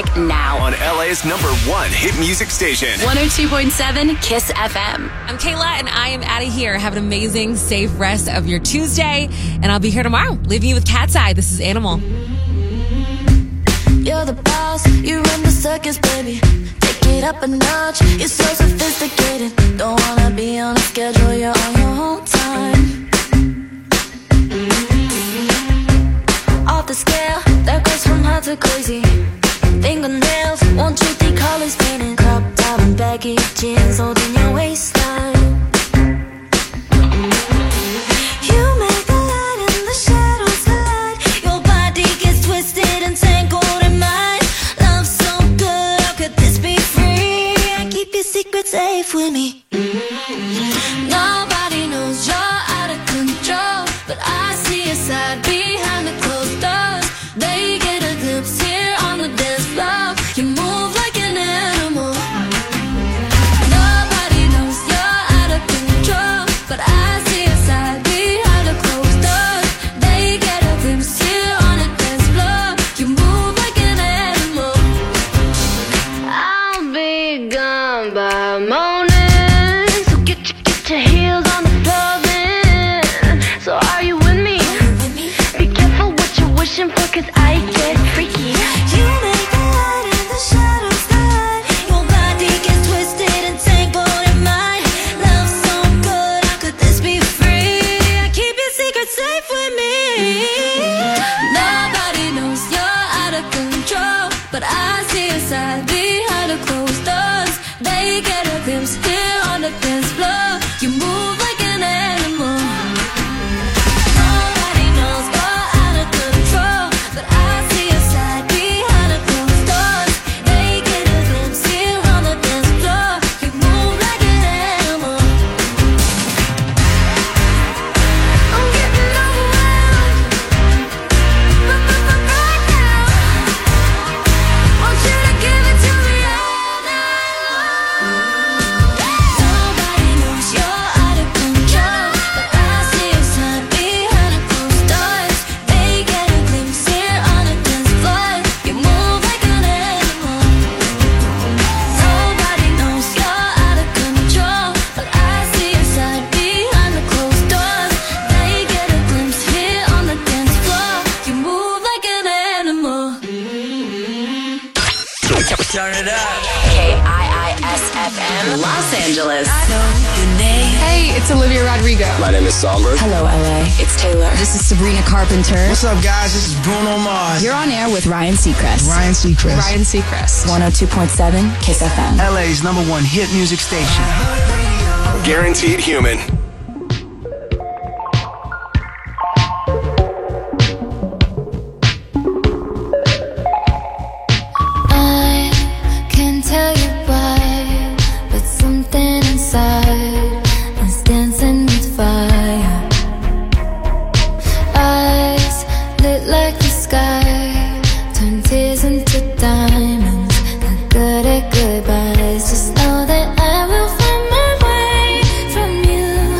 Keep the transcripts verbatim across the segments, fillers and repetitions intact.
now. On L A's number one hit music station. one oh two point seven Kiss F M. I'm Kayla, and I am out of here. Have an amazing, safe rest of your Tuesday, and I'll be here tomorrow, leaving you with Cat's Eye. This is Animal. You're the boss, you run the circus, baby. Take it up a notch, you're so sophisticated. Don't wanna be on a schedule, you're on your own time. Off the scale, that goes from hot to crazy. Fingernails, won't you think colors painted? Crop top and baggy jeans holding your waistline. You make the light and the shadows collide. Your body gets twisted and tangled in mine. Love so good, how could this be free? I keep your secrets safe with me. Nobody knows you're out of control, but I see your side behind the closed doors. They get a glimpse here on the dance floor. You move like an animal. Nobody knows you're out of control, but I see your side behind the closed doors. They get a glimpse here on the dance floor. You move like an animal. I'll be gone by morning, so get your, get your heels on the floor then. So are you with me? Be careful what you're wishing for, cause I get freaky. You make the light and the shadows collide. Your body gets twisted and tangled in mine. Love so good, how could this be free? I keep your secrets safe with me. Nobody knows you're out of control, but I see your side behind the closed doors. They get a glimpse here on the dance floor. You move like an animal. Nobody knows you're out of control, but I see your side behind the closed doors. They get a glimpse here on the dance floor. You move like an animal. I'm getting overwhelmed, but, but, but right now, want you to give it to me all night long. Nobody knows you're out of control, but I see your side behind the closed doors. They get a glimpse here on the dance floor. You move like an animal. Nobody knows you're out of control, but I see your side behind the closed doors. They get a glimpse here on the dance floor. You move like an animal. Turn it up. K I I S F M, Los Angeles. Hey, it's Olivia Rodrigo. My name is Songbird. Hello, L A. It's Taylor. This is Sabrina Carpenter. What's up, guys? This is Bruno Mars. You're on air with Ryan Seacrest. Ryan Seacrest. Ryan Seacrest. one oh two point seven Kiss F M. L A's number one hit music station. Guaranteed human. I can't tell you why, but something inside is dancing with fire. Eyes lit like the sky, turn tears into diamonds. Not good at goodbyes. Just know that I will find my way from you.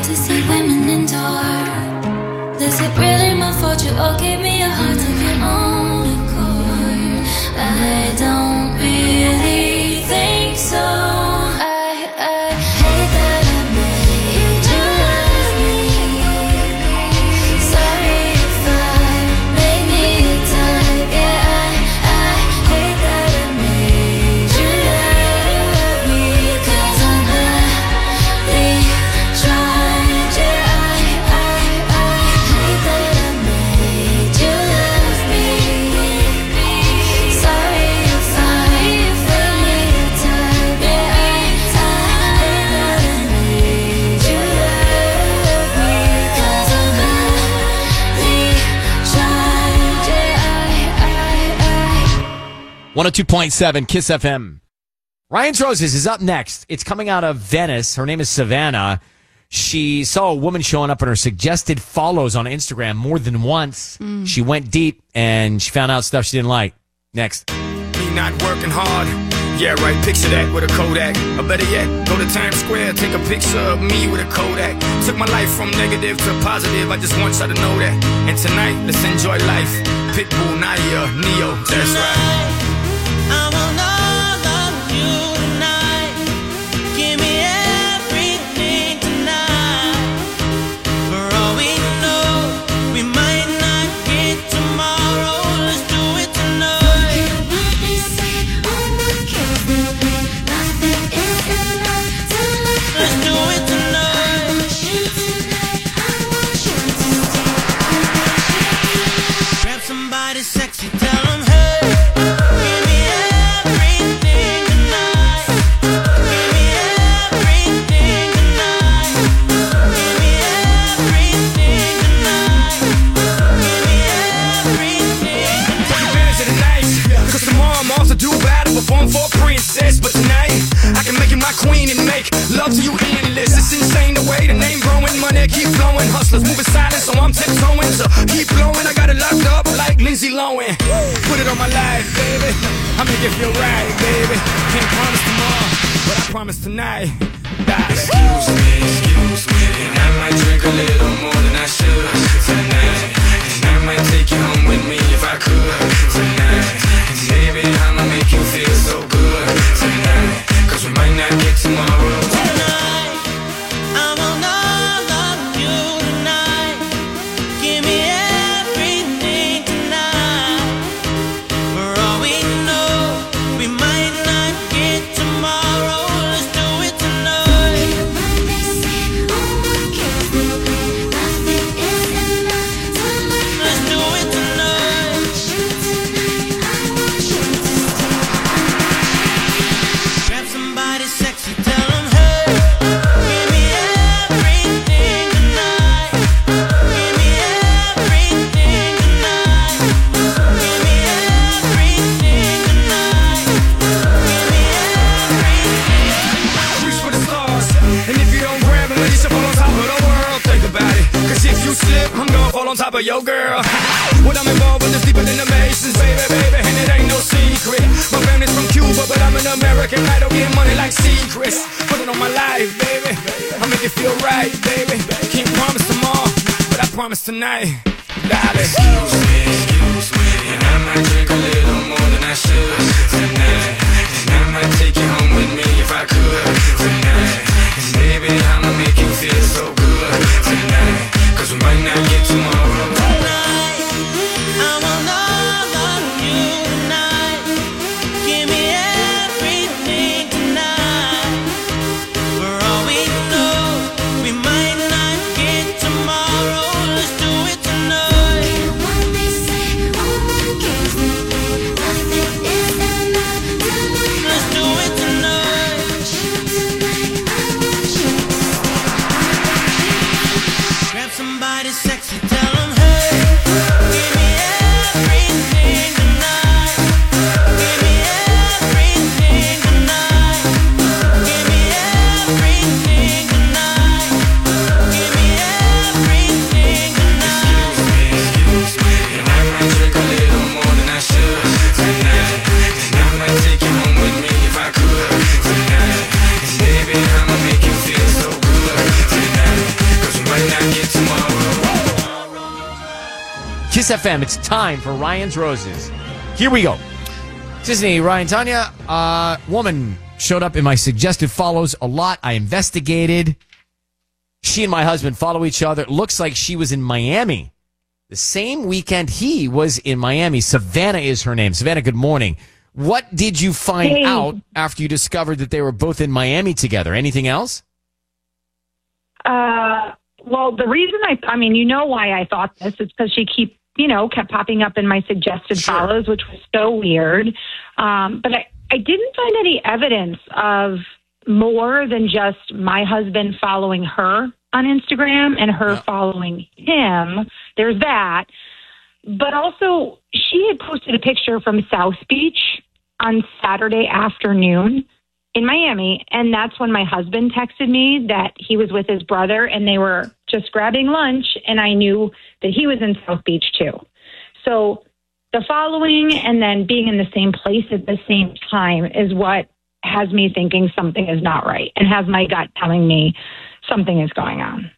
to see women endure. Is it really my fault you all gave me a heart of your own accord? I don't really think so. I, I hate that I made you love me. Sorry if I made me a type. Yeah, I, I hate that I made you love me. Cause I'm really trying. Yeah, I, I, I hate that I made you love me. Sorry if I made me a type. Yeah, I, I hate that I made you love me. Cause I'm really trying. Yeah, I, I, I one oh two point seven Kiss F M. Ryan's Roses is up next. It's coming out of Venice. Her name is Savannah. She saw a woman showing up on her suggested follows on Instagram more than once. She went deep and she found out stuff she didn't like. Next. Me not working hard. Yeah, right, picture that with a Kodak. Or better yet, go to Times Square, take a picture of me with a Kodak. Took my life from negative to positive, I just want y'all to know that. And tonight, let's enjoy life. Pitbull, Nadia, Neo, that's right. I want all of you tonight. Give me everything tonight. For all we know, we might not get tomorrow. Let's do it tonight. Let's do it tonight. Grab somebody sexy, tell them hey. Give me everything tonight. Give me everything tonight. Give me everything tonight. Give me everything Take advantage of the night, cause tomorrow I'm off to do battle, perform for a princess. But tonight, I can make you my queen and make love to you endless. It's insane the way the name growing, money keep flowing. Hustlers moving silent, so I'm tiptoeing. So keep blowing, I got it locked up like Lindsay Lohan. Put it on my life, baby. I make it feel right, baby. Can't promise tomorrow, but I promise tonight. Excuse me, excuse me, and I might drink a little more than I should tonight. And I might take you home with me if I could tonight. And baby, I'ma make you feel so good tonight. Cause we might not get tomorrow. tonight. I want all of you tonight. Give me everything tonight. For all we know, we might not get tomorrow. Let's do it tonight. Let's do it tonight. Grab somebody sexy, tell them hey. Give me everything tonight. Give me everything tonight. Give me everything tonight. Give me everything. Reach for the stars, and if you don't grab them, then you should fall on top of the world. Think about it, cause if you slip, I'm gonna fall on top of your girl. What I'm involved with is deeper than the Masons, baby, baby, and it ain't no secret. My family's from Cuba, but I'm an American. I don't get money like secrets. Put it on my life, baby. I make it feel right, baby. Can't promise tomorrow, but I promise tonight. Darling. Excuse me, excuse me, and I might drink a little more than I should tonight. And I might take you home with me if I could tonight. And baby, I'ma make you feel so good tonight. Cause we might not get tomorrow. Tonight, I want all of you tonight. Give me everything tonight. For all we know, we might not get tomorrow. Let's do it tonight. Let's do it tonight. Grab somebody sexy, tell them Kiss F M. It's time for Ryan's Roses. Here we go. Disney, Ryan, Tanya. Uh, woman showed up in my suggested follows a lot. I investigated. She and my husband follow each other. Looks like she was in Miami the same weekend he was in Miami. Savannah is her name. Savannah, good morning. What did you find Hey. out after you discovered that they were both in Miami together? Anything else? Uh, well, the reason I, I mean, you know why I thought this is because she keep, you know, kept popping up in my suggested Sure. follows, which was so weird. Um, but I, I didn't find any evidence of more than just my husband following her on Instagram and her Yeah. following him. There's that. But also, she had posted a picture from South Beach on Saturday afternoon in Miami, and that's when my husband texted me that he was with his brother and they were just grabbing lunch, and I knew that he was in South Beach too. So the following and then being in the same place at the same time is what has me thinking something is not right and has my gut telling me something is going on.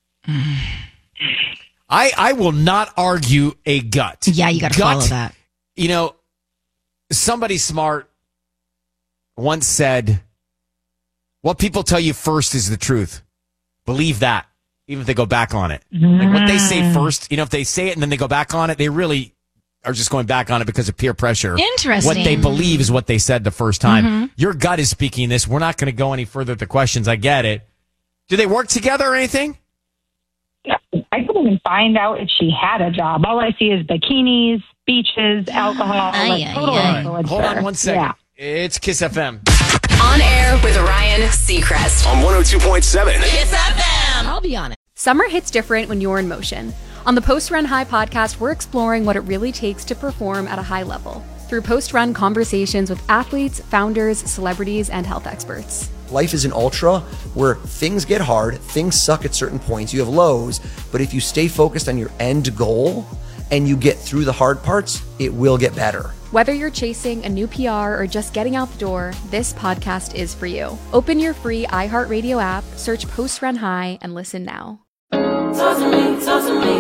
I, I will not argue a gut. Yeah, you got to Gut, follow that. You know, somebody smart once said, what people tell you first is the truth. Believe that, even if they go back on it. Like what they say first, you know, if they say it and then they go back on it, they really are just going back on it because of peer pressure. Interesting. What they believe is what they said the first time. Mm-hmm. Your gut is speaking this. We're not going to go any further with the questions. I get it. Do they work together or anything? I couldn't even find out if she had a job. All I see is bikinis, beaches, alcohol. Ay, like ay, total ay. influencer. Hold on one second. Yeah. It's Kiss F M. On air with Ryan Seacrest. On one oh two point seven. Kiss F M. I'll be on it. Summer hits different when you're in motion. On the Post Run High podcast, we're exploring what it really takes to perform at a high level through post-run conversations with athletes, founders, celebrities, and health experts. Life is an ultra where things get hard, things suck at certain points, you have lows, but if you stay focused on your end goal and you get through the hard parts, it will get better. Whether you're chasing a new P R or just getting out the door, this podcast is for you. Open your free iHeartRadio app, search Post Run High, and listen now. Talk to me, talk to me.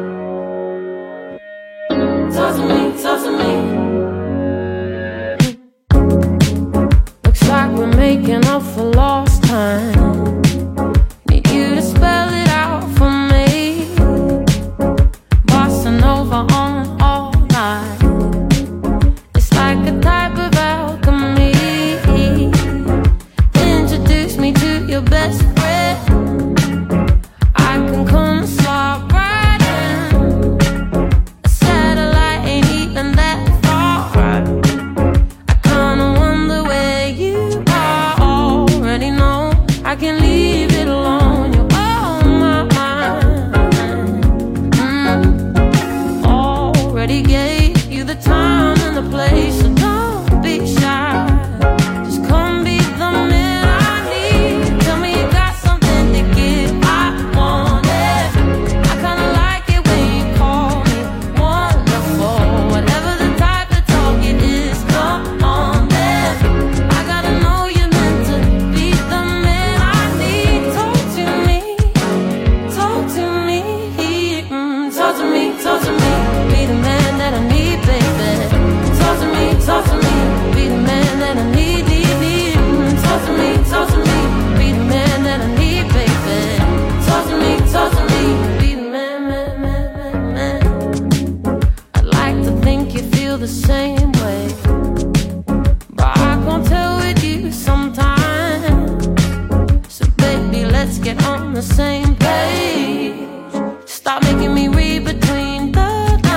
Talk to me, talk to me. Looks like we're making up for lost time. Need you to spell it out for me. Bossa Nova on all night. It's like a type of alchemy. Introduce me to your best friend. I can come slide right in. A satellite ain't even that far. I kinda wonder where you are. Already know I can leave it alone. You're on my mind. Mm. Already gave you the time and the place, so don't be shy. Just come be the man I need. Tell me you got something to give. I want it. I kinda like it when you call me wonderful. Whatever the type of talk it is, come on then. I gotta know you're meant to be the man I need. Talk to me, talk to me, mm, talk to me, talk to me. Be the man that I need, baby. Talk to me, talk to me. Be the man that I need, need, need. Mm, talk to me, talk to me. Be the man that I need, baby. Talk to me, talk to me. Be the man, man, man, man, man. I'd like to think you feel the same way, but I can't tell with you sometimes. So baby, let's get on the same page. Stop making me read between the lines.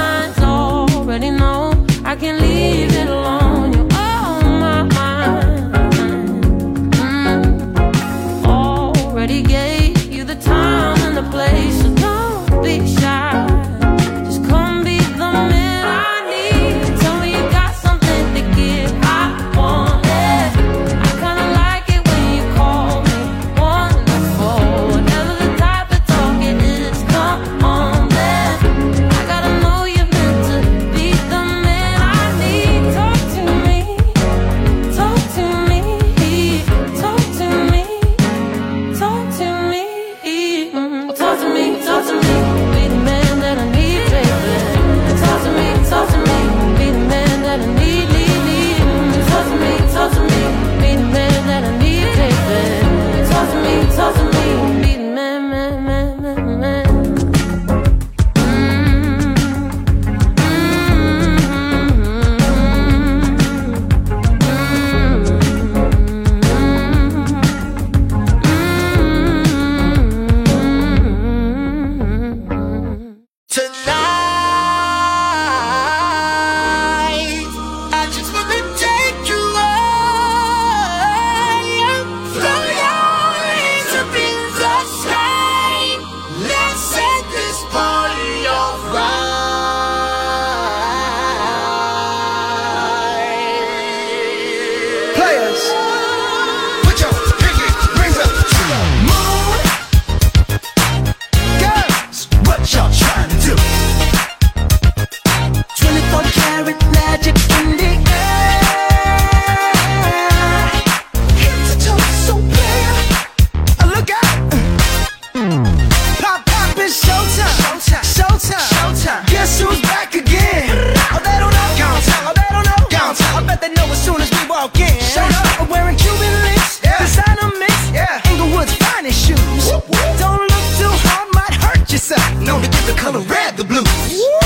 Guess who's back again? Oh, they don't know. Oh, they don't know. I bet they know as soon as we walk in. Shut up. I'm wearing Cuban links, yeah. Designer mix, yeah. Inglewood's finest shoes. Whoop, whoop. Don't look too hard, might hurt yourself. Known to give the color red the blues.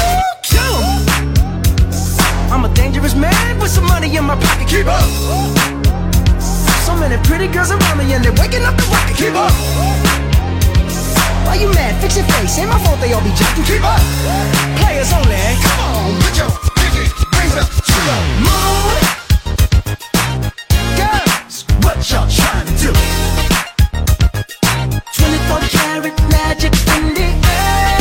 I'm a dangerous man with some money in my pocket. Keep up. So many pretty girls around me and they're waking up the rocket. Keep up. Why you mad? Fix your face. Ain't my fault they all be jacking. Keep up. Players only. Come on, put your pinky rings up to the moon. Girls, what y'all trying to do? twenty-four karat magic in the air.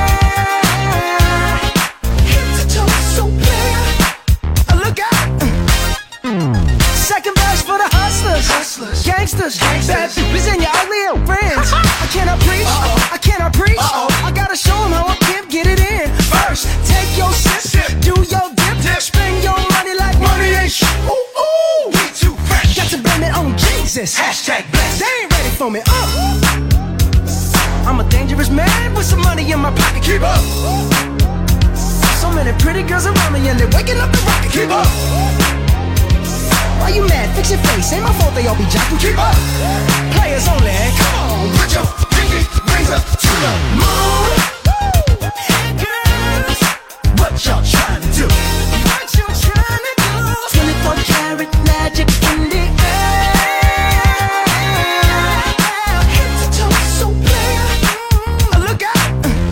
Head to toe, so clear. Look out. Second verse for the hustlers, hustlers. Gangsters, Gangsters. Bad bitches and your ugly old friends. I cannot preach, Uh-oh. I cannot preach. Uh-oh. I gotta show them how I can get it in. First, take your sip, sip. Do your dip, dip. Spend your money like money ain't shit. Ooh, ooh, we too fresh. Got to blame it on Jesus. Hashtag blessed. They ain't ready for me. Uh. I'm a dangerous man with some money in my pocket. Keep up. So many pretty girls around me and they're waking up the rocket. Keep up. Why you mad? Fix your face. Ain't my fault they all be jacking. Keep up. Players only. Come on, put your pinky rings up to the moon. Hey girls, what y'all trying to do? What you trying to do? twenty-four karat magic in the air. Head to toe, so clear. Look out.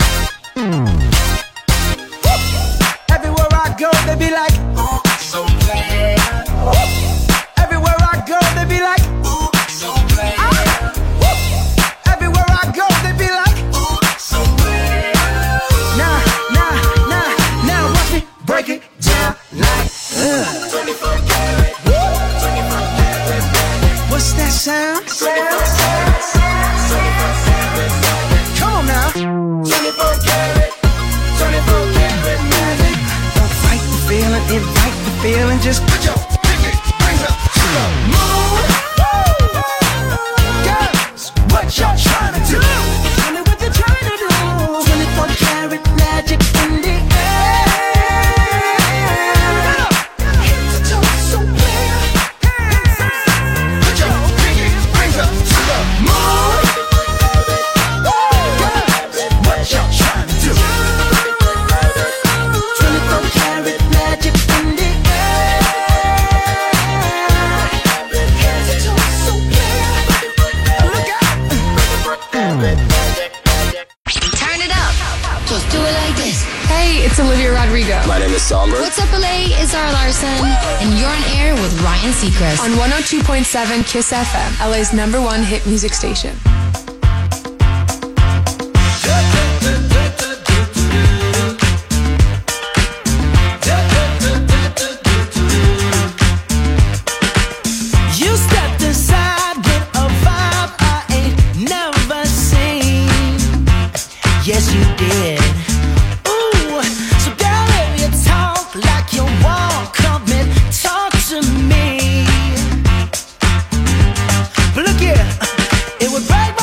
Everywhere I go, they be like, ooh, so clear. Everywhere I go, they be like, ooh, so clear. Everywhere I go, they be like, ooh, so clear. Nah, nah, nah, now watch me break it down like, uh. twenty-four karat, twenty-four karat. What's that sound? Sound, sound, sound, twenty-four karat. Come on now. twenty-four karat, twenty-four karat magic. Don't fight the feeling, invite the feeling. Just put your pinky rings up to the moon. Girls, what y'all trying to do? Tell me what you're trying to do. twenty-four karat magic in the air. Head to toe, so clear. Put your pinky rings up to the moon. Girls, what y'all trying to do? twenty-four karat magic in the air. Head to toe, so clear. Look out. Turn it up. Just do it like this. Hey, it's Olivia Rodrigo. My name is Songbird. What's up, L A? It's Zara Larson. And you're on air with Ryan Seacrest. On one oh two point seven Kiss F M, L A's number one hit music station. You stepped inside with a vibe I ain't never seen. Yes, you did. Ooh, so girl, if you talk like you walk, come and talk to me. But look here, it would break my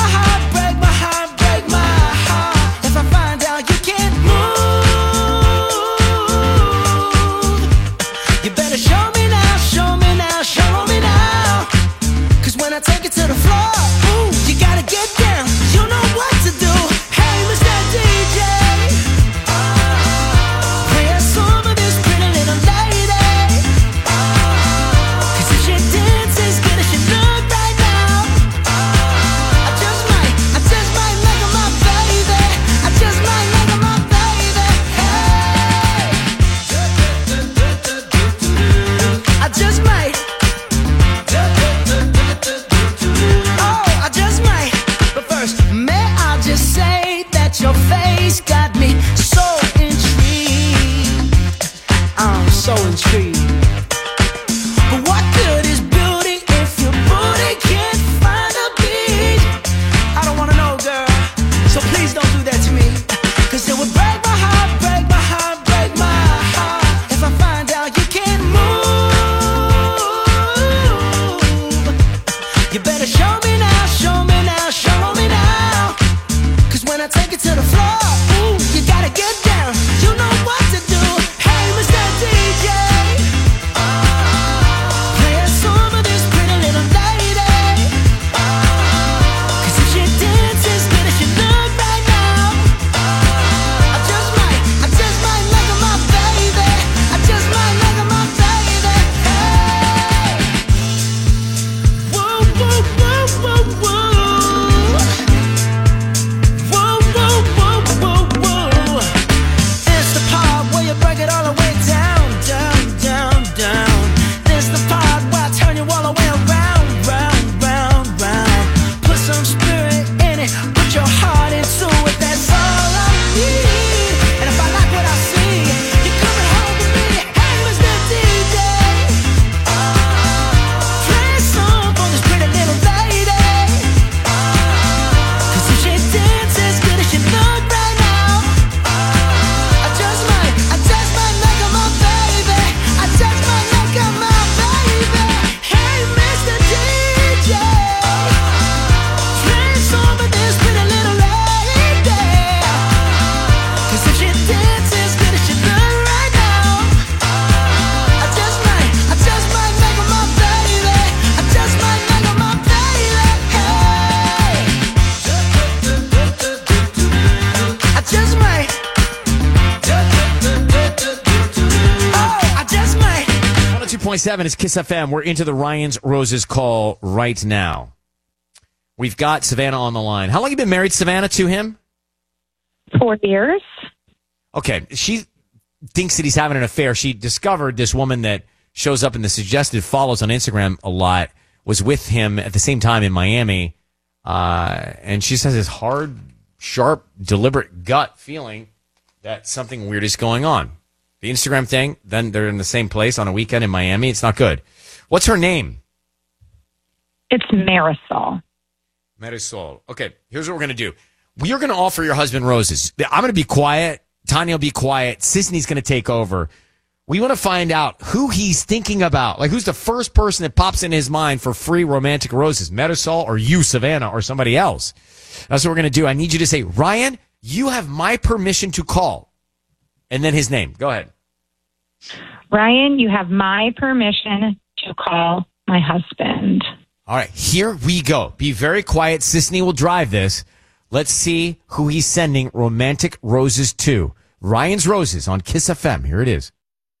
point seven is Kiss F M. We're into the Ryan's Roses call right now. We've got Savannah on the line. How long have you been married, Savannah, to him? Four years. Okay. She thinks that he's having an affair. She discovered this woman that shows up in the suggested follows on Instagram a lot was with him at the same time in Miami. Uh, and she says this hard, sharp, deliberate gut feeling that something weird is going on. The Instagram thing, then they're in the same place on a weekend in Miami. It's not good. What's her name? It's Marisol. Marisol. Okay, here's what we're going to do. We are going to offer your husband roses. I'm going to be quiet. Tanya will be quiet. Sisney's going to take over. We want to find out who he's thinking about. Like, who's the first person that pops in his mind for free romantic roses? Marisol or you, Savannah, or somebody else? That's what we're going to do. I need you to say, Ryan, you have my permission to call. And then his name. Go ahead. Ryan, you have my permission to call my husband. All right, here we go. Be very quiet. Sisney will drive this. Let's see who he's sending romantic roses to. Ryan's Roses on Kiss F M. Here it is.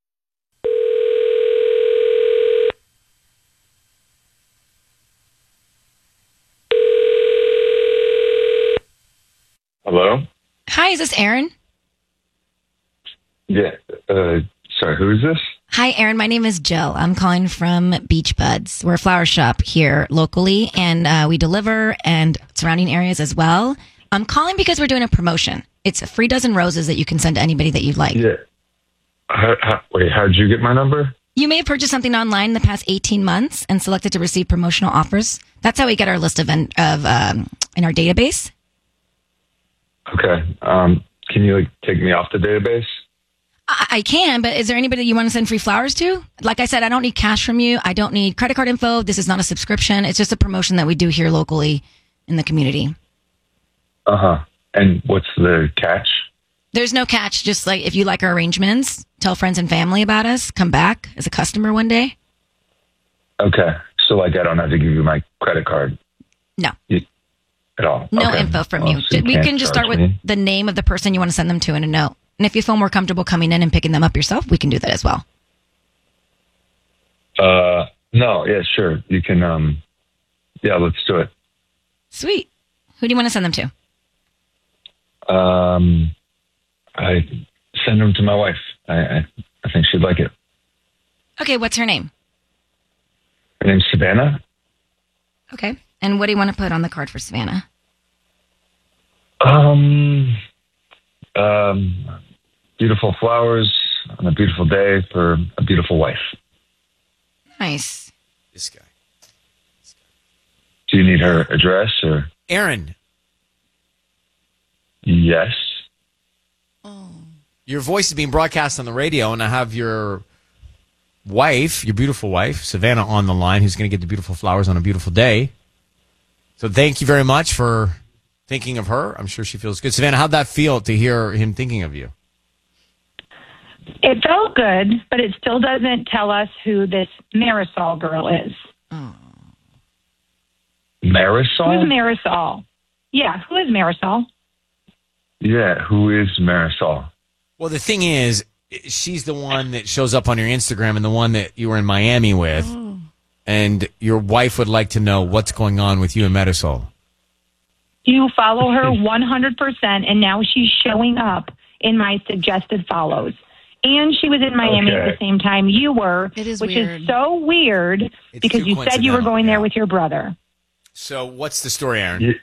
Hello? Hi, is this Aaron? Yeah. Uh, sorry, who is this? Hi, Aaron. My name is Jill. I'm calling from Beach Buds. We're a flower shop here locally, and uh, we deliver and surrounding areas as well. I'm calling because we're doing a promotion. It's a free dozen roses that you can send to anybody that you'd like. Yeah. How, how, wait, how'd you get my number? You may have purchased something online in the past eighteen months and selected to receive promotional offers. That's how we get our list of, of um, in our database. Okay. Um, can you like take me off the database? I, I can, but is there anybody you want to send free flowers to? Like I said, I don't need cash from you. I don't need credit card info. This is not a subscription. It's just a promotion that we do here locally in the community. Uh-huh. And what's the catch? There's no catch. Just like if you like our arrangements, tell friends and family about us. Come back as a customer one day. Okay. So like I don't have to give you my credit card? No. You, at all? No okay. info from Well, you. so you We can't can just charge start with me? the name of the person you want to send them to and a note. And if you feel more comfortable coming in and picking them up yourself, we can do that as well. Uh, no, yeah, sure. You can, um, yeah, let's do it. Sweet. Who do you want to send them to? Um, I send them to my wife. I, I, I think she'd like it. Okay, what's her name? Her name's Savannah. Okay. And what do you want to put on the card for Savannah? Um, um, beautiful flowers on a beautiful day for a beautiful wife. Nice. This guy. Do you need her address or? Aaron. Yes. Your voice is being broadcast on the radio, and I have your wife, your beautiful wife, Savannah, on the line, who's going to get the beautiful flowers on a beautiful day. So thank you very much for thinking of her. I'm sure she feels good. Savannah, how'd that feel to hear him thinking of you? It felt good, but it still doesn't tell us who this Marisol girl is. Marisol? Who's Marisol? Yeah, who is Marisol? Yeah, who is Marisol? Well, the thing is, she's the one that shows up on your Instagram and the one that you were in Miami with. Oh. And your wife would like to know what's going on with you and Marisol. You follow her one hundred percent, and now she's showing up in my suggested follows. And she was in Miami Okay. at the same time you were, It is which weird. is so weird It's because too you said you were coincidental, going there yeah. with your brother. So what's the story, Aaron? Yeah.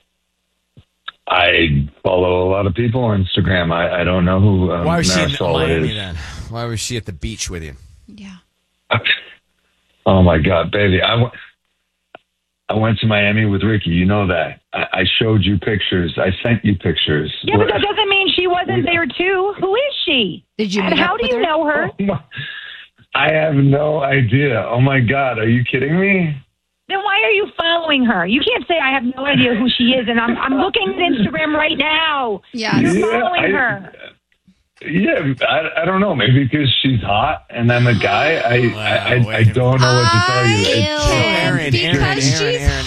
I follow a lot of people on Instagram. I, I don't know who um, Why was she in Marisol Miami is. then? Why was she at the beach with you? Yeah. Oh my God, baby! I went. I went to Miami with Ricky. You know that. I, I showed you pictures. I sent you pictures. Yeah, but that doesn't mean she wasn't there too. Who is she? Did you And meet how up do with you her? know her? Oh my- I have no idea. Oh my God, are you kidding me? Then why are you following her? You can't say I have no idea who she is, and I'm I'm looking at Instagram right now. Yeah. You're Yeah, following I- her. Yeah, I, I don't know. Maybe because she's hot and I'm a guy. I Wow, I, I, wait I a don't know what to tell you. Ew. It's, Aaron, Aaron, Because Aaron, she's Aaron, Aaron, hot.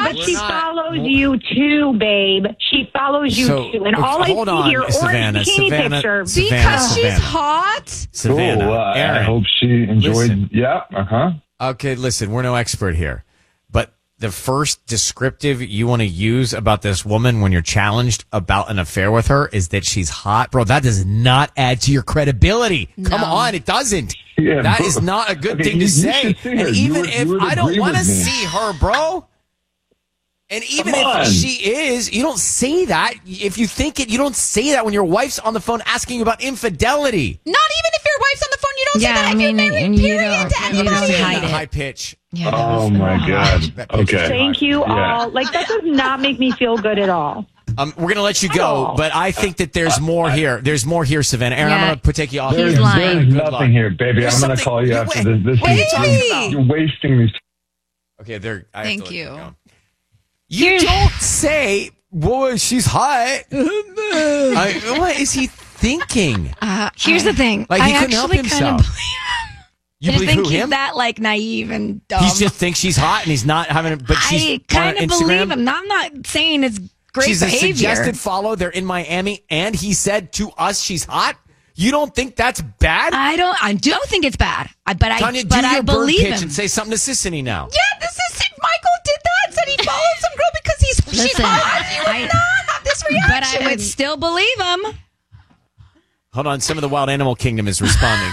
but she follows you too, babe. She follows you So, too. And okay, all I hold see on, here, or Savannah, a bikini Savannah, picture. Savannah, Because she's Savannah. hot. Savannah, Cool. Uh, I Aaron. hope she enjoyed. Listen. Yeah. Uh huh. Okay, listen, we're no expert here, but the first descriptive you want to use about this woman when you're challenged about an affair with her is that she's hot. Bro, that does not add to your credibility. Come No. on, it doesn't. Yeah, that bro. is not a good Okay, thing you- to you say. should see her. And You even would- if you would I don't agree want to with me. see her, bro. And even Come if on. she is, you don't say that. If you think it, you don't say that when your wife's on the phone asking you about infidelity. Not even if your wife's on the phone, you don't Yeah, say that. I if mean, you're married, and you period, don't- to you anybody. don't Say hide that it. high pitch. Yeah, that Oh was- my God. That picture's Okay. Thank you Yeah. all. Like, that does not make me feel good at all. Um, we're gonna let you go, Oh. but I think that there's more here. There's more here, Savannah. Aaron, I'm Yeah. gonna put take you off. He's There's, lying. there's Good nothing luck. here, baby. There's I'm going to something- call you you after wait- this. This wait, is wait. you're wasting these. Okay, there. I have Thank to let you. go. You don't say, "Boy, she's hot." I, what is he thinking? Uh, here's the thing. Like, he I couldn't help actually kind of himself. believe You I just believe think who he's him? that like naive and dumb. He just thinks she's hot, and he's not having. But she's I on kind of Instagram. believe him. I'm not saying it's great she's behavior. a suggested follow. They're in Miami, and he said to us, "She's hot." You don't think that's bad? I don't. I don't think it's bad. I, but I. Tanya, do but your I bird believe pitch him. and say something to Sissany now. Yeah, this is Michael did that. Said he followed some girl because he's she's Listen, hot. You would I- not have this reaction. But I would still believe him. Hold on, some of the wild animal kingdom is responding.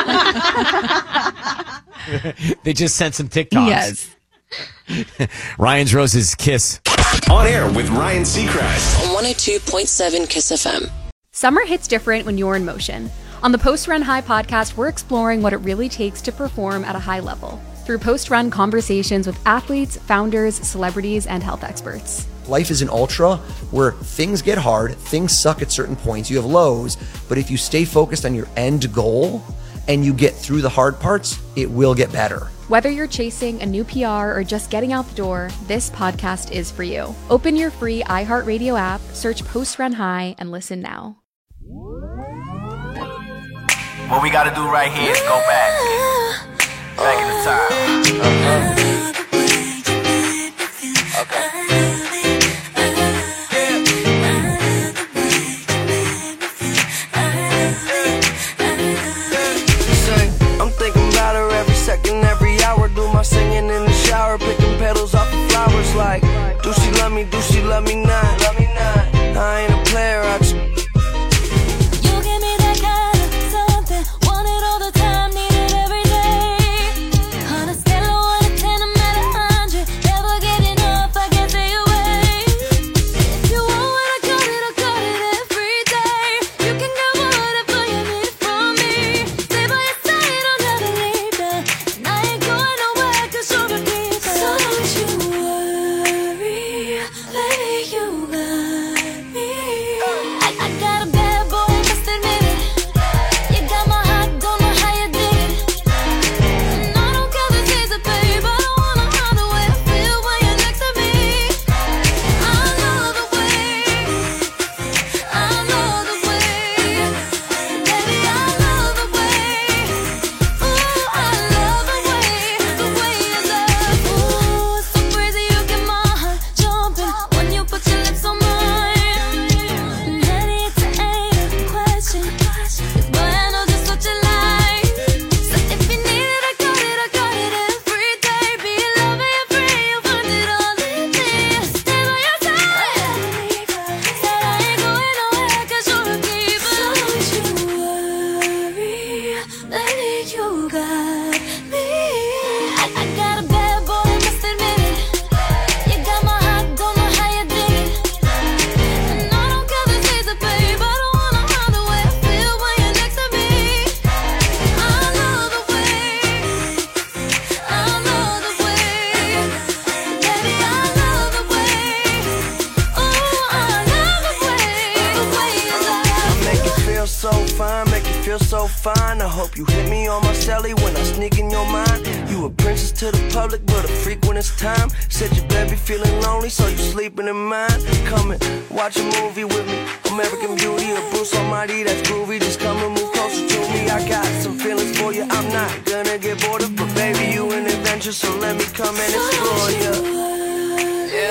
They just sent some TikToks. Yes. Ryan's Rose's Kiss. On air with Ryan Seacrest. On one oh two point seven Kiss F M. Summer hits different when you're in motion. On the Post Run High podcast, we're exploring what it really takes to perform at a high level through post-run conversations with athletes, founders, celebrities, and health experts. Life is an ultra where things get hard, things suck at certain points, you have lows, but if you stay focused on your end goal and you get through the hard parts, it will get better. Whether you're chasing a new P R or just getting out the door, this podcast is for you. Open your free iHeartRadio app, search Post Run High, and listen now. What we gotta do right here is go back. Back in the time. Uh-huh. I'm thinking about her every second, every hour. Do my singing in the shower, picking petals off the flowers. Like, do she love me? Do she love me not? Love me not. I ain't a player. I just You give me that kind of something, want it all the time, need it every day. On a scale of one to ten, I'm at a hundred, never get enough, I can't stay away. If you want what I got it, I got it every day. You can get whatever you need from me. Stay by your side, I'll never leave ya. And I ain't going nowhere 'cause you're a keeper. So don't you worry, baby, you got me. I, I got a bad boy, must admit it. You got my heart, don't know how you did it. And I don't care if it's a babe, I don't wanna hide the way I feel when you're next to me. I love the way, I love the way, baby, I love the way. Ooh, I love the way, the way you love. Ooh, it's so crazy, you get my heart jumping when you put your lips on mine. And honey, it's ain't a question, 'cause boy, I know just what you like. So if you need it, I got it, I got it every day. Be your lover, your friend, you'll find it all in me. Stay by your side. Said I ain't going nowhere 'cause you're a keeper. So don't you worry, baby, you got me. I, I got a bad boy, must admit it. You got my heart, don't know how you did it. And I don't care if it's a babe, I don't wanna hide the way I feel when you're next to me. I love the way, I love the way, baby, I love the way. Ooh, I love the way, the way you love. make it feel so fine, make it feel so fine. I hope you hit me on my celly when I sneak in your mind. You a princess to the public, but a freak when it's time. Said your baby feeling lonely, so you sleeping in mine. Come and watch a movie with me. American Beauty or Bruce Almighty, that's groovy. Just come and move closer to me. I got some feelings for you. I'm not gonna get bored of, but baby, you an adventure, so let me come and explore you. Yeah.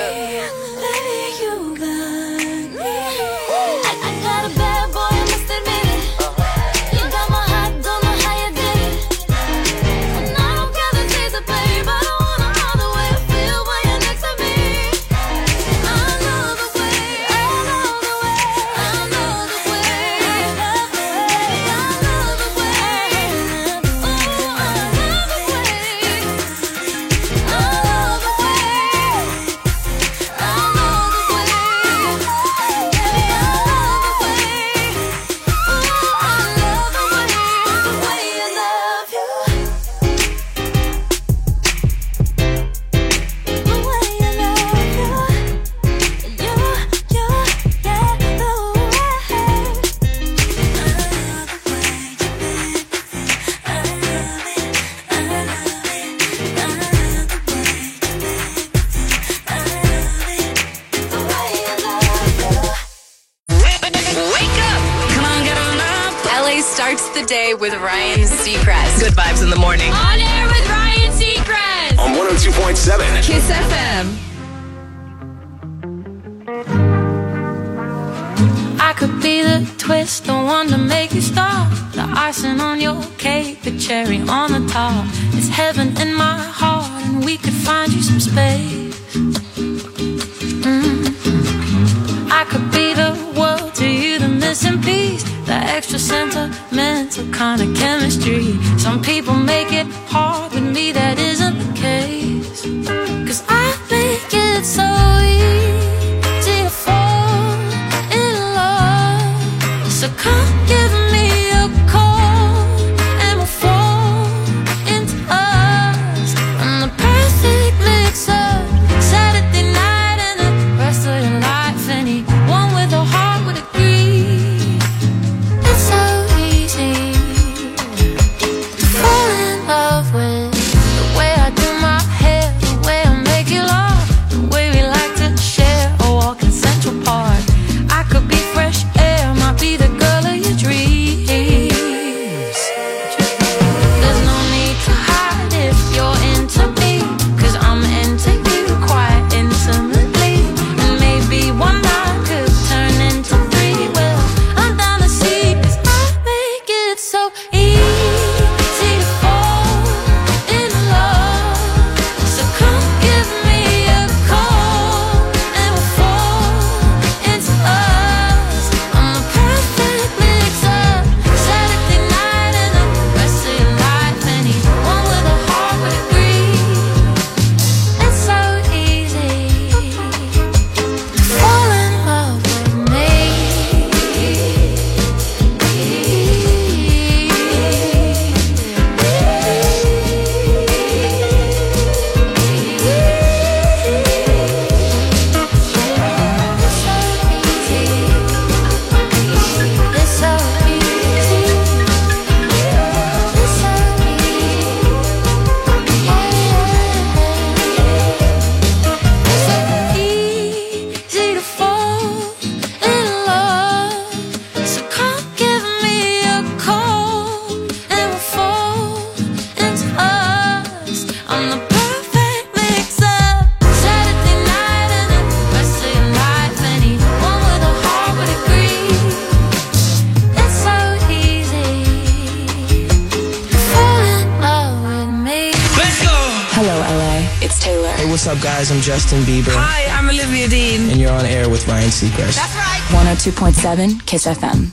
always starts the day with Ryan Seacrest. Good vibes in the morning. On air with Ryan Seacrest. On one oh two point seven. Kiss F M. I could be the twist, the one to make you stop. The icing on your cake, the cherry on the top. It's heaven in my heart, and we could find you some space. Mm. I could be the world to you, the missing piece, the extra sentimental kind of chemistry. Some people make it hard, with me that isn't the case. Cause I make it so easy to fall in love. So come give me a call and we'll fall into us. I'm the perfect mix up Saturday night and the rest of your life. Anyone with a heart would agree. It's so easy to fall in love with the way I do my hair, the way I make you laugh, the way we like to share a walk in Central Park. I could be fresh air, might be the girl of your dreams. There's no need to hide if you're into me, cause I'm into you quite intimately. And maybe one night could turn into three. Well, I'm down to see, cause I make it so easy to fall in love. So come give me a call and we'll fall into us. I'm the perfect mix up Saturday night and the rest of your life. Anyone with a heart would agree. It's so easy to fall in love with me. It's so easy. It's so easy to fall in love. So come give me a call and we'll fall into us. I'm the perfect mix up Saturday night and the rest of your life. Anyone with a heart would agree. It's so easy to fall in love with me. Let's go! Hello, L A. It's Taylor. Hey, what's up, guys? I'm Justin Bieber. Hi, I'm Olivia Dean. And you're on air with Ryan Seacrest. That's right. one oh two point seven Kiss F M.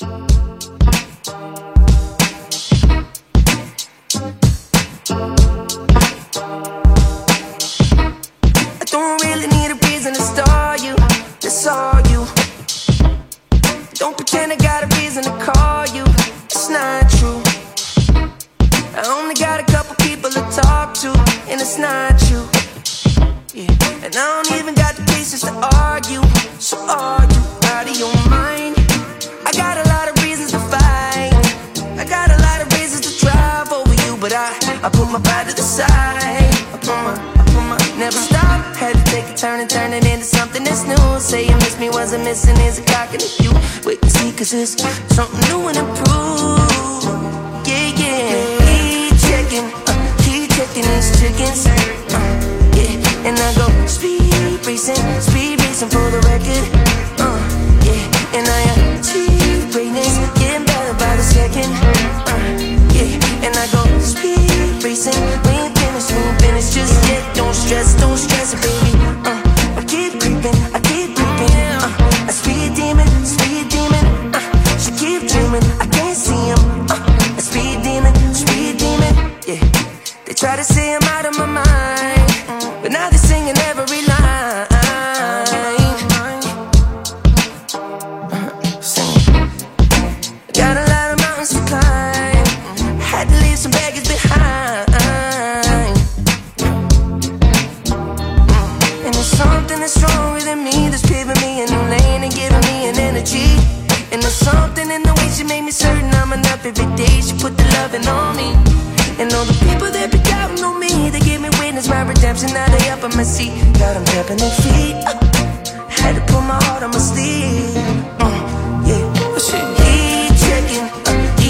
I don't really need a reason to star you. That's all you. Don't pretend I got a reason to call you. It's not true. I only got a couple people to talk to, and it's not you. Yeah. And I don't even got the patience to argue. So are you out of your mind? I got a lot of reasons to fight. I got a lot of reasons to drive over you, but I, I put my pride to the side. I put my, I put my, never stop. Had to take a turn and turn it into something that's new. Say you miss me, wasn't missing, is a cock in the you. Wait and see, cause it's something new and improved. Yeah, yeah. Keep checking, uh, keep checking these chickens. Uh, yeah, and I go speed racing, speed racing for the record. Uh, yeah, and I am cheap greatness, getting better by the second. Uh, yeah, and I go speed racing, we ain't finished, we ain't finished just yet. Don't stress, don't stress it, baby. Uh, I keep creeping, I keep creeping. Uh, a speed demon, speed demon. Uh, she keep dreaming, I can't see him. Uh, a speed demon, speed demon. Yeah, they try to say I'm out of my mind, but now they're singing every line. Uh, sing. Got a lot of mountains to climb, had to leave some baggage behind. And there's something that's wrong with me that's paving me a new lane and giving me an energy. And there's something in the way she made me certain I'm enough every day. She put the loving on me. And all the people that be doubting on me, they gave me witness my redemption. Now they up on my seat, got them tapping their feet. Uh, had to put my heart on my sleeve. Uh, yeah, I should keep checking, uh,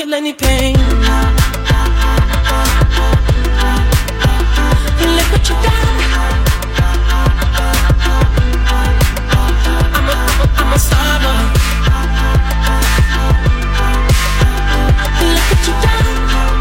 kill any pain. Look what you done. I'm a, I'm a star boy. Look what you done.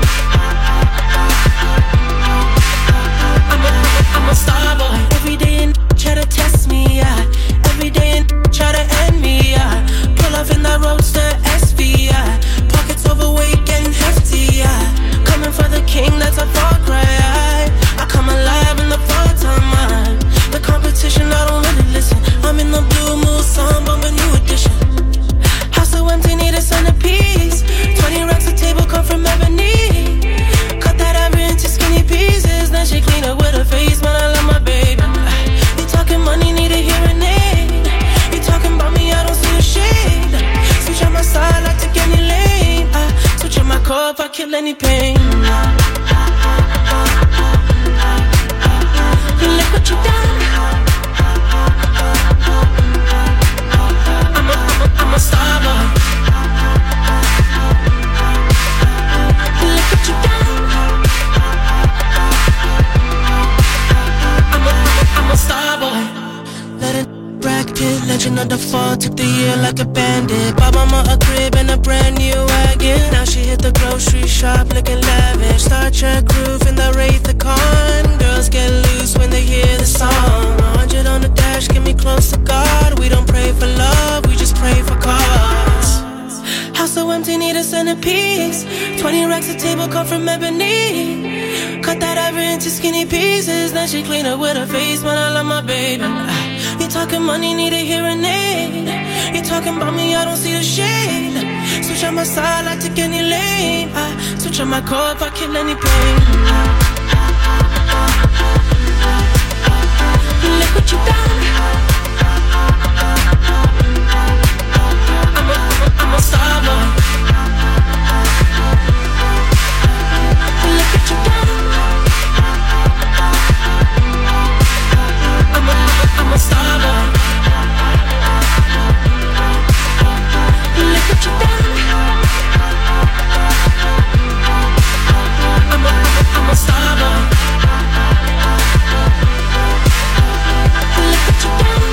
I'm a, I'm a star boy. Every day and try to test me, yeah. Every day and try to end me, yeah. Pull off in that roadster S V, yeah. Pockets overweight getting hefty, yeah. Coming for the king, that's a far cry, yeah. I come alive in the fall time, man. The competition, I don't really listen. I'm in the blue mood, song, but a new edition. House so empty, need a centerpiece. Twenty racks a table come from ebony. Cut that ivory into skinny pieces. Then she clean up with her face, man, I love my baby. You talking money, need a hearing aid. You talking about me, I don't see the shade. Switch on my side, I take any lane. I switch on my core if I kill any pain. Look what you done. I'm a, I'm a, I'm a star boy. Look what you done. I'm a, I'm a star boy. Let it Brad Pitt, legend of the fall, took the year like a bandit. Bought mama a crib and a brand new wagon. Now she hit the grocery shop looking lavish. Star Trek roof in the Wraith the Con. Girls get loose when they hear the song. one hundred on the dash, get me close to God. We don't pray for love, we just pray for cause. House so empty, need a centerpiece. Twenty racks a table come from ebony. Cut that ivory into skinny pieces. Then she clean up with her face, man, I love my baby. You talking money, need a hearing aid. You talking about me, I don't see the shade. Switch on my side, I take any lane. I switch on my core if I kill any pain. Look what you done. I'm a, I'm a star boy. Look what you done. I'm a, I'm a star boy. Look what you done. I'm a, I'm a star boy. Look what you done.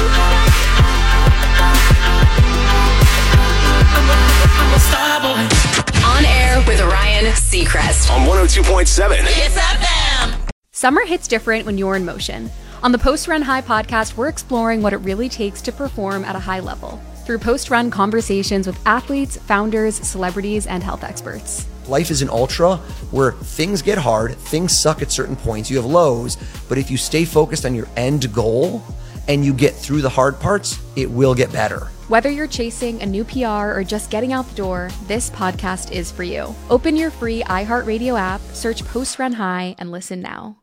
I'm a, I'm a star boy. On air with Ryan Seacrest. On one oh two point seven. Kiss F M. Summer hits different when you're in motion. On the Post Run High podcast, we're exploring what it really takes to perform at a high level through post-run conversations with athletes, founders, celebrities, and health experts. Life is an ultra where things get hard, things suck at certain points, you have lows, but if you stay focused on your end goal and you get through the hard parts, it will get better. Whether you're chasing a new P R or just getting out the door, this podcast is for you. Open your free iHeartRadio app, search Post Run High, and listen now.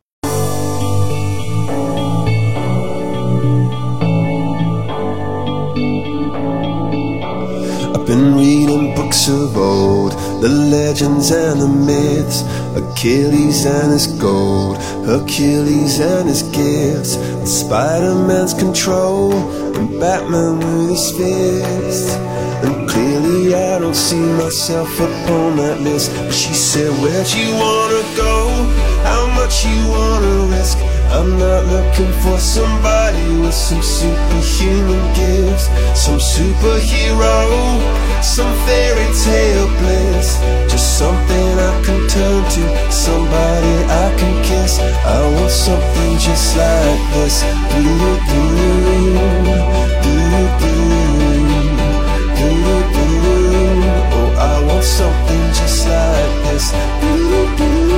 I've been reading books of old, the legends and the myths, Achilles and his gold, Hercules and his gifts, and Spider-Man's control, and Batman with his fists. And clearly I don't see myself upon that list. But she said, where'd you wanna go? How much you wanna risk? I'm not looking for somebody with some superhuman gifts, some superhero, some fairy tale bliss. Just something I can turn to, somebody I can kiss. I want something just like this. Do-do-do, do-do-do, do-do-do. Oh, I want something just like this. Do-do-do.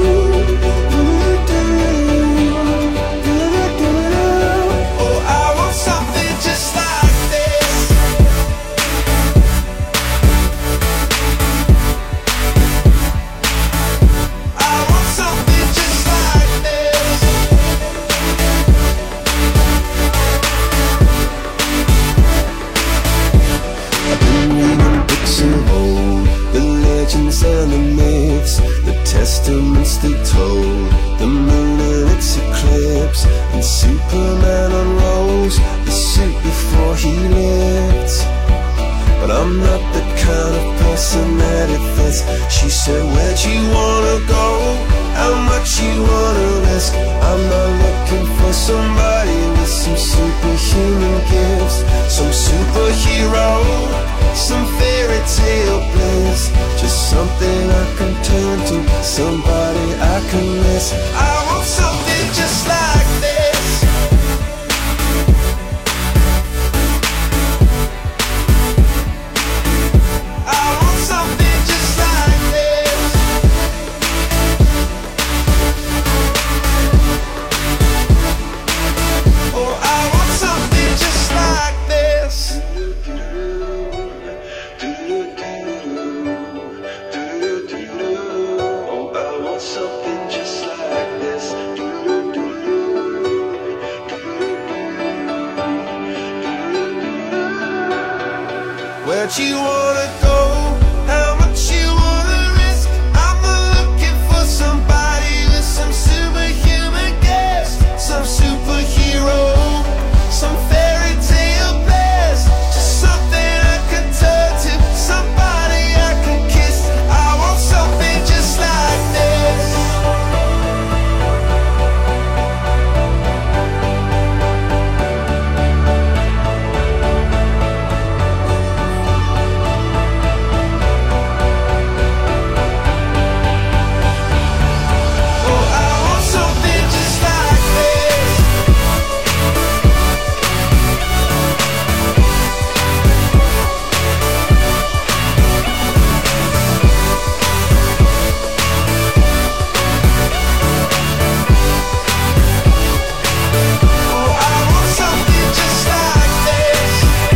And the myths, the testaments they told, the moon and its eclipse, and Superman unrolls the suit before he lived. But I'm not the kind of person dress and that it fits. She said, where'd you wanna go? How much you wanna risk? I'm not looking for somebody with some superhuman gifts, some superhero, some fairy tale bliss. Just something I can turn to, somebody I can miss. I want something just like this. I want something just like this. Oh, I want something just like this. Oh, I want something just like this. Where'd you wanna go? How much you wanna risk? I'm not looking for somebody with some superhuman gifts, some superhero, some fairy tale bliss. Just something I can turn to, somebody I can kiss. I want something just like this. Oh, I want something just like this. Oh, I want something just like this.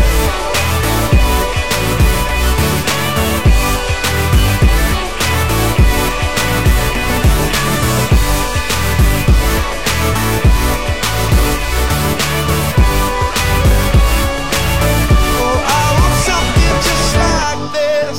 Oh, I want something just like this.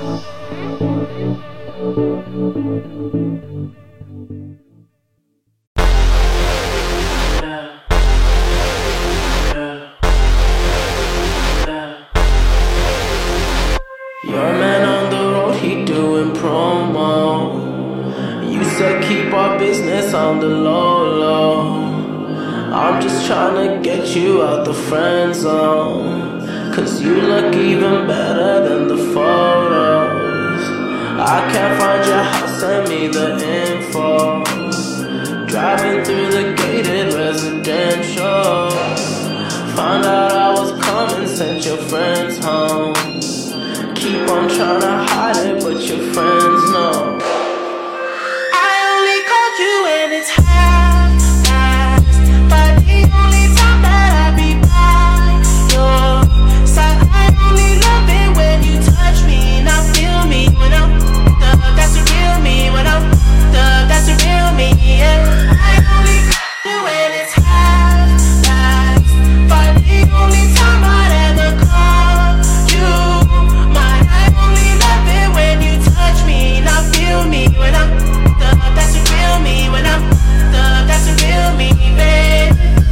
Your man on the road, he doing promo. You said keep our business on the low, low. I'm just trying to get you out the friend zone, cause you look even better than the photos. I can't find your house, send me the info. Driving through the gated residential, found out I was coming, sent your friends home. Keep on trying to hide it, but your friends know. I only called you when it's half past, but the only time that I be by your side. I only love it when you touch me, now feel me when I'm up. That's the real me when I'm up. That's the real me. Yeah. I only call you when it's half past, but the only time I'd ever call you mine. I only love it when you touch me, now feel me when I'm up. That's the real me when I'm up. That's the real me, babe.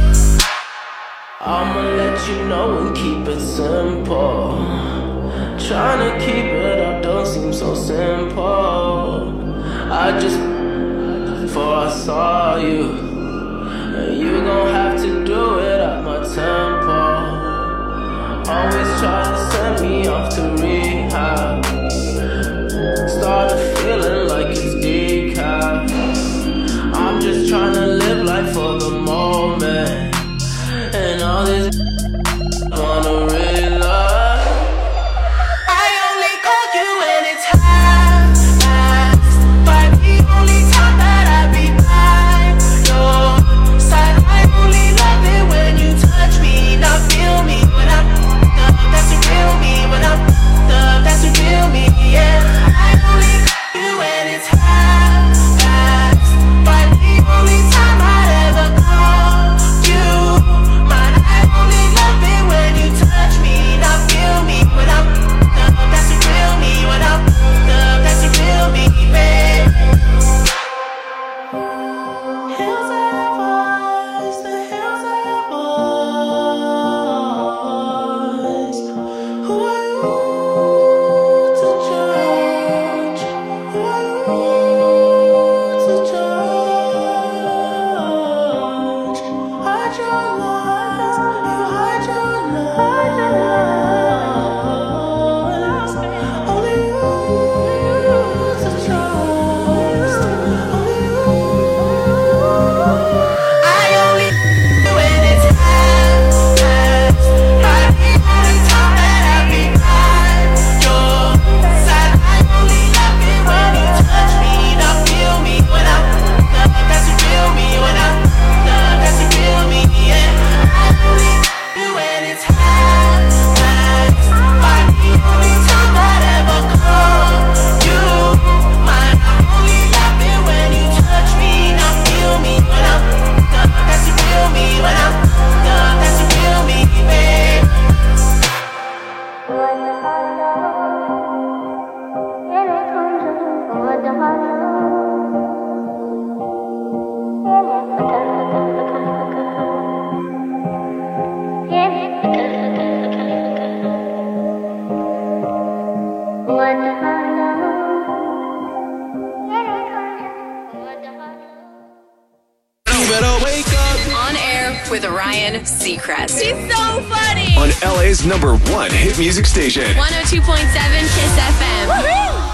I'ma let you know and keep it simple. Trying to keep it up don't seem so simple. I just before I saw you, and you gon' have to do it at my tempo. Always try to send me off to rehab. Started feeling like it's decaf. I'm just trying to live life for the moment, and all this wanna realize. I only called you when it's half past, but the only time that I be by your side. I only love it when you touch me, now feel me when I'm up. That's the real me when I'm up. On air with Ryan Seacrest. She's so funny. On L A's number one hit music station. one oh two point seven Kiss F M. Woohoo!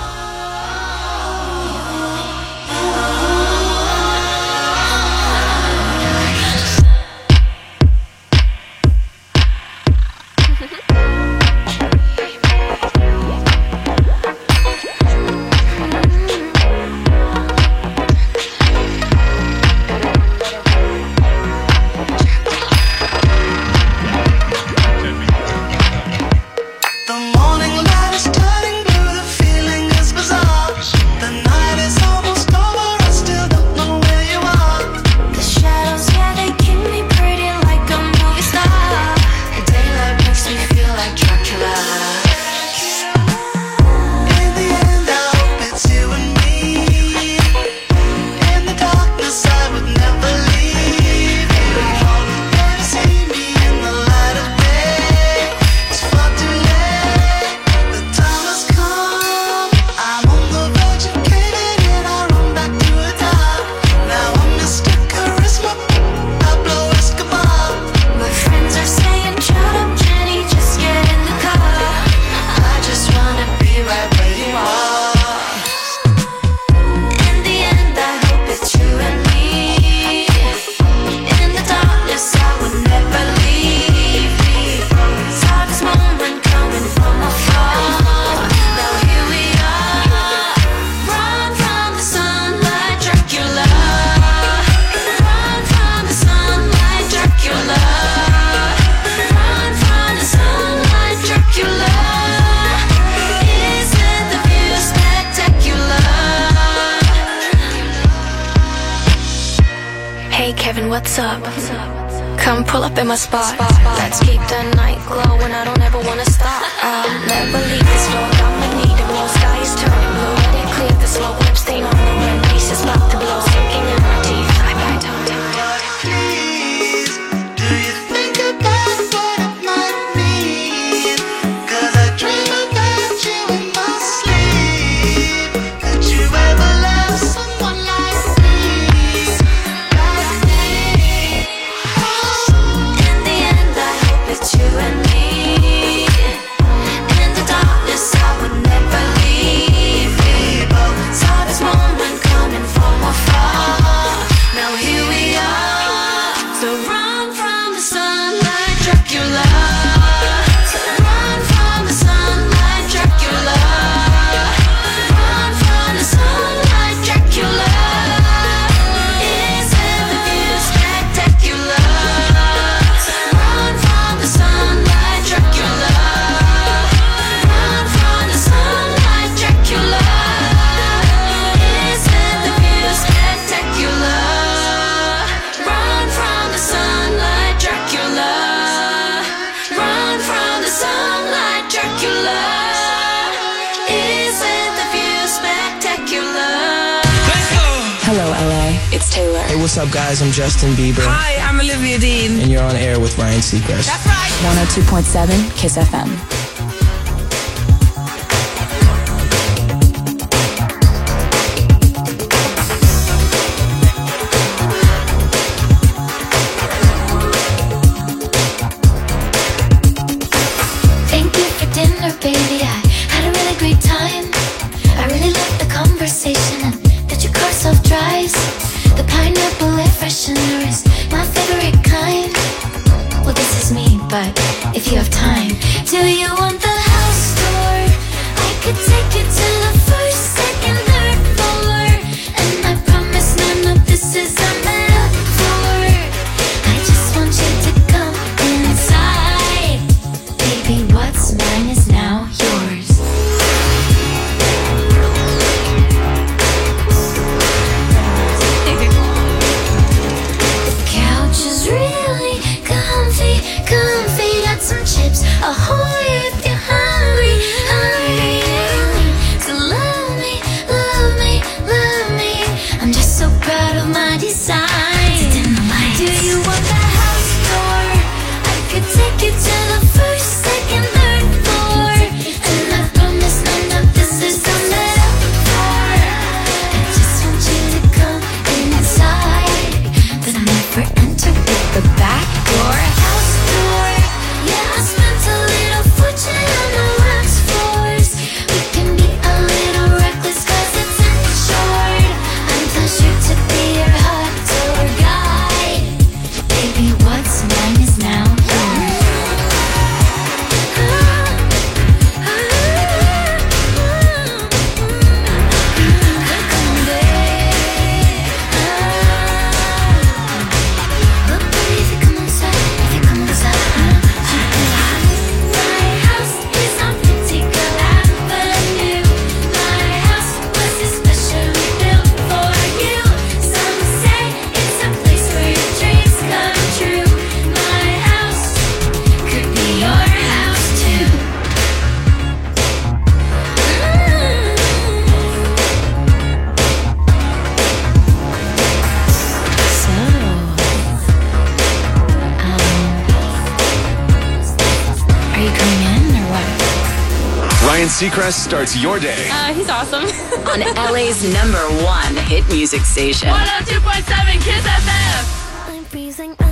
What's up? Come pull up in my spot. Let's keep the night glowing. I don't ever wanna stop. I'll never leave this floor. I'ma need it. Blue sky is turning blue. Let it clear the slow lip stain on the rim. Face is about to blow. Sinking in my teeth. I I don't do it. Do you think about what it might mean? 'Cause I dream about you in my sleep. Could you ever love someone like me? Like me? In the end, I hope it's you and me. In the darkness, I would never leave. We both saw this moment coming from afar. Now here we are. So run from the sunlight, Dracula. So run from the sunlight, Dracula. Run from the sunlight, Dracula. Isn't the view spectacular? Run from the sunlight, Dracula. Run from the sunlight, Dracula. Isn't the view spectacular? Run from the sunlight, Dracula. Run from the sunlight, Dracula. Isn't the view spectacular? Hello, L A. It's Taylor. Hey, what's up, guys? I'm Justin Bieber. Hi, I'm Olivia Dean. And you're on air with Ryan Seacrest. That's right. one oh two point seven Kiss F M. Thank you for dinner, baby. I had a really great time. I really liked the conversation and that your car self-drives. The pineapple air freshener is my favorite kind. Well, this is me, but if you have time, do you Seacrest starts your day. Uh, he's awesome. On L A's number one hit music station. one oh two point seven Kiss F M. I'm freezing.